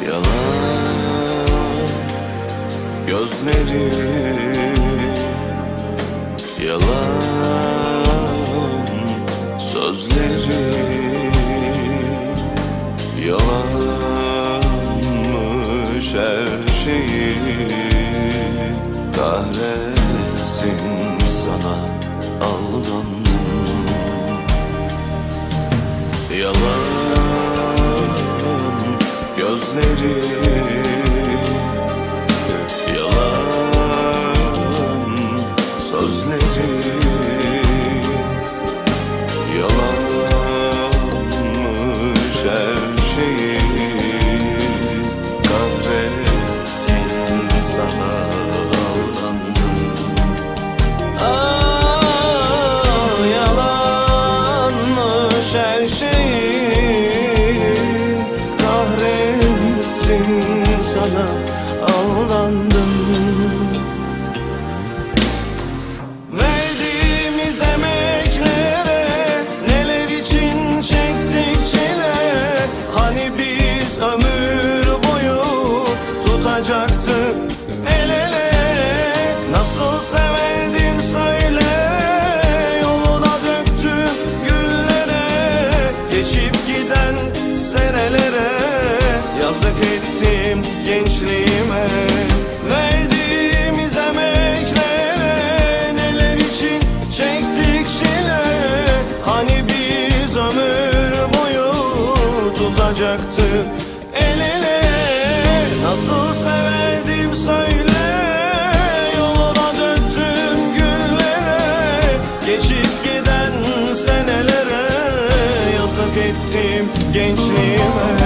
Yalan gözleri, yalan sözleri, yalanmış her şeyi. Kahretsin sana aldandım. Yalan gözleri, yalan sözleri, yalanmış her şeyi. Kahretsin sana aldandım. Yalanmış her şeyi, kahretsin sana aldandım. Verdiğimiz emeklere, neler için çektik çile. Hani biz ömür boyu tutacaktık el ele. Nasıl severdin söyle, yoluna döktüm güllere. Geçip giden senelere, yazık ettim gençliğime. Verdiğimiz emeklere, neler için çektik çile. Hani biz ömür boyu tutacaktık el ele. Nasıl severdim söyle, yoluna döktüm güllere. Geçip giden senelere, yazık ettim gençliğime.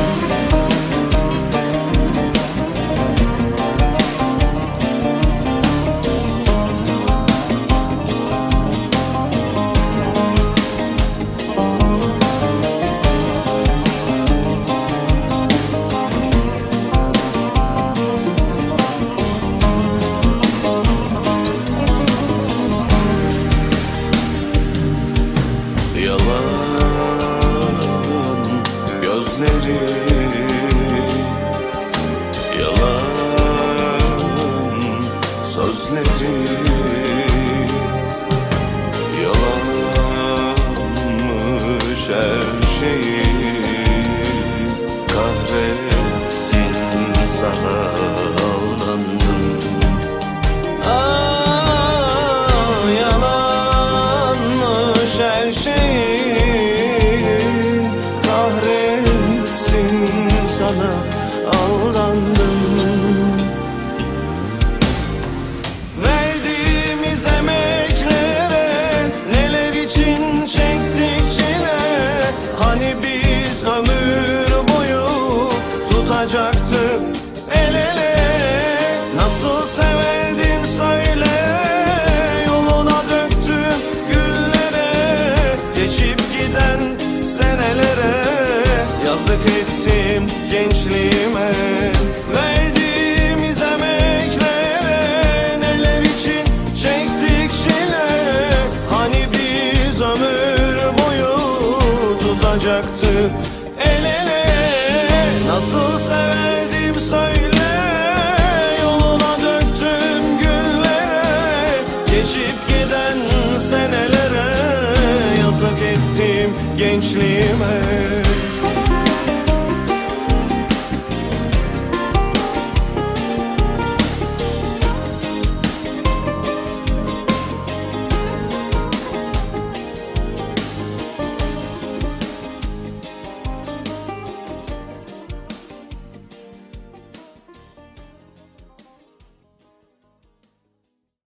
Yalan gözleri, yalan sözleri, yalanmış her şeyi. Kahretsin sana aldandım. Yalanmış her şeyi, kahretsin sana aldandım. Verdiğimiz emeklere, neler için çektik çile. Hani biz ömür boyu tutacaktık el ele. Nasıl severdin söyle, yoluna döktüm güllere. Geçip giden senelere, yazık ettim gençliğime. Verdiğimiz emeklere, neler için çektik çile. Hani biz ömür boyu tutacaktık el ele. Nasıl severdim söyle, yoluna döktüm güllere. Geçip giden senelere, yazık ettim gençliğime.